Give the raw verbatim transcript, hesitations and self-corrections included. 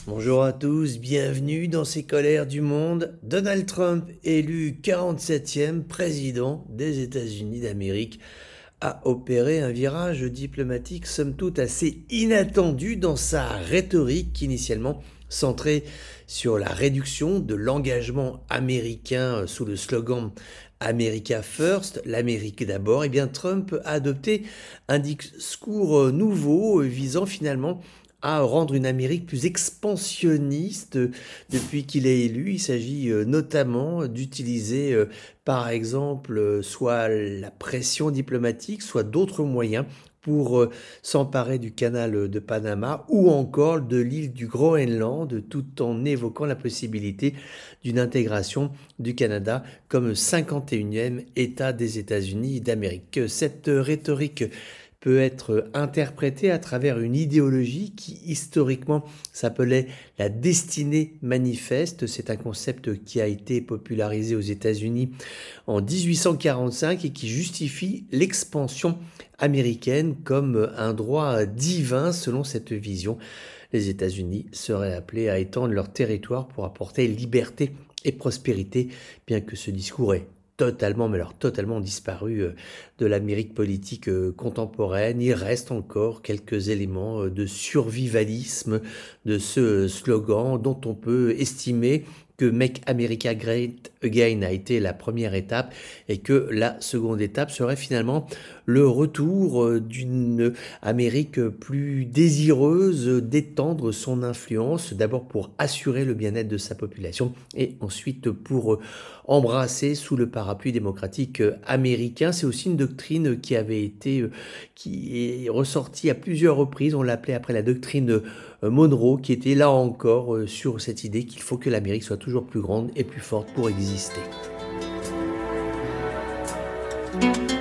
Bonjour à tous, bienvenue dans ces colères du monde. Donald Trump, élu quarante-septième président des États-Unis d'Amérique, a opéré un virage diplomatique somme toute assez inattendu dans sa rhétorique initialement centrée sur la réduction de l'engagement américain sous le slogan America First, l'Amérique d'abord. Et bien Trump a adopté un discours nouveau visant finalement à rendre une Amérique plus expansionniste depuis qu'il est élu. Il s'agit euh, notamment d'utiliser, euh, par exemple, euh, soit la pression diplomatique, soit d'autres moyens pour euh, s'emparer du canal de Panama ou encore de l'île du Groenland, tout en évoquant la possibilité d'une intégration du Canada comme cinquante et unième État des États-Unis d'Amérique. Cette rhétorique peut être interprétée à travers une idéologie qui historiquement s'appelait la destinée manifeste. C'est un concept qui a été popularisé aux États-Unis en dix-huit cent quarante-cinq et qui justifie l'expansion américaine comme un droit divin. Selon cette vision, les États-Unis seraient appelés à étendre leur territoire pour apporter liberté et prospérité, bien que ce discours est totalement, mais alors totalement disparu euh, de l'Amérique politique euh, contemporaine. Il reste encore quelques éléments euh, de survivalisme de ce euh, slogan dont on peut estimer que Make America Great Again a été la première étape et que la seconde étape serait finalement le retour euh, d'une Amérique plus désireuse d'étendre son influence, d'abord pour assurer le bien-être de sa population et ensuite pour euh, embrasser sous le parapluie démocratique euh, américain. C'est aussi une doctrine qui avait été, euh, qui est ressortie à plusieurs reprises. On l'appelait après la doctrine euh, Monroe, qui était là encore euh, sur cette idée qu'il faut que l'Amérique soit toujours plus grande et plus forte pour exister.